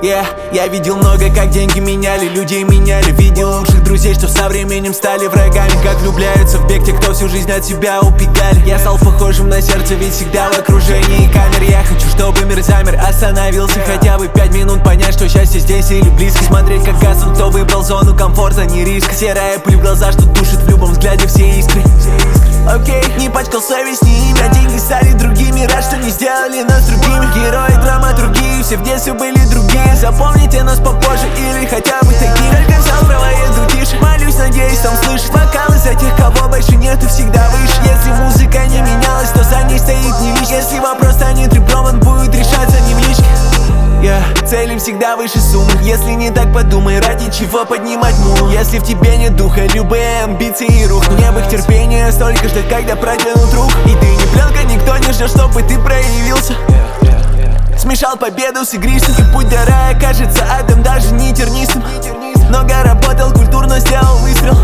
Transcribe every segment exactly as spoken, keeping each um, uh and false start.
Yeah, я видел много, как деньги меняли, людей меняли. Видел лучших друзей, что со временем стали врагами. Как влюбляются в бег те, кто всю жизнь от себя убегали. Я стал похожим на сердце, ведь всегда в окружении камер. Я хочу, чтобы мир замер, остановился хотя бы пять минут. Понять, что счастье здесь или близко. Смотреть, как гаснут, кто выбрал зону комфорта, не риск. Серая пыль в глаза, что тушит в любом взгляде все искры. Окей, okay. Не пачкал совесть, не имя, деньги стали другими. Рад, что не сделали нас другими. Герои, драматургии, все в детстве были другие. Запомните нас попозже или хотя бы такие. Только взял, проеду тише, молюсь, надеюсь, там слышит. Вокалы за тех, кого больше нет и всегда выше. Если музыка не менялась, то за ней стоит не лишь. Если вопрос станет ребром, он будет решаться не в личке. Yeah. Цели всегда выше суммы. Если не так, подумай, ради чего поднимать мул. Если в тебе нет духа, любые амбиции рухнут. Не их терпения, столько ждать, когда протянут руку. И ты не пленка, никто не ждет, чтобы ты проявился. Смешал победу с игристым, и путь до рая кажется адом, даже не тернистым. Много работал, культурно сделал выстрел.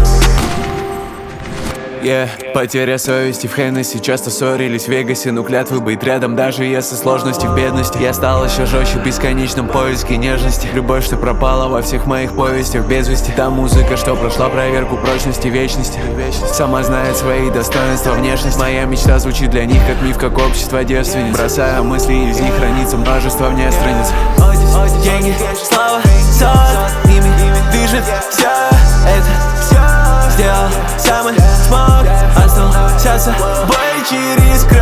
Yeah. Потеря совести в Хеннесси, часто ссорились в Вегасе. Но клятвы быть рядом, даже если сложности в бедности. Я стал еще жестче в бесконечном поиске нежности. Любовь, что пропала во всех моих повестях без вести. Та музыка, что прошла проверку прочности вечности. Сама знает свои достоинства, внешность. Моя мечта звучит для них как миф, как общество девственниц. Бросая мысли, из них хранится множество вне страниц. Деньги, слава, сон, ими движет все это. Сделал самый смог, остался с собой через край.